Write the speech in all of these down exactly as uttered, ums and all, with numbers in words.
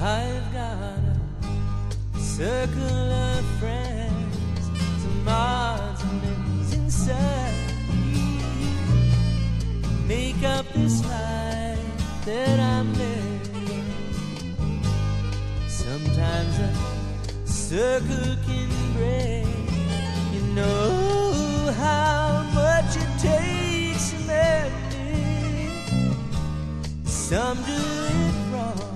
I've got a circle of friends, some odds and ends inside me, make up this life that I'm living. Sometimes a circle can break. You know how much it takes to make me. Some do it wrong,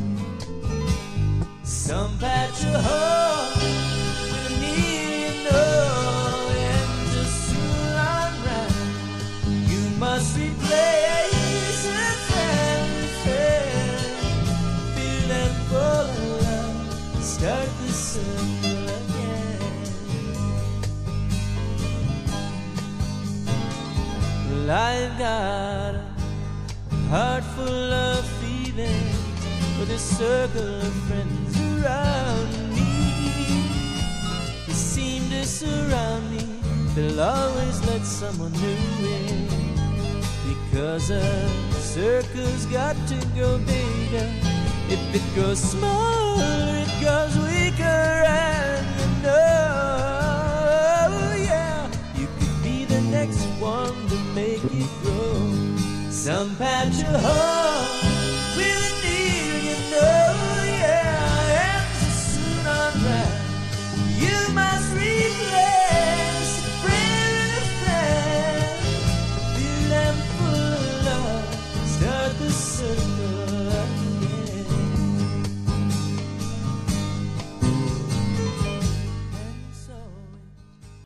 some patch a hole with a million no ends of soon unright. You must replace a family friend, feeling full of love, start the circle again. Well, I've got a heart full of feelings with a circle of friends around me. They seem to surround me, they'll always let someone new in, because a circle's got to go bigger. If it goes smaller, it goes weaker. And you know, yeah, you could be the next one to make it grow. Some patch a hole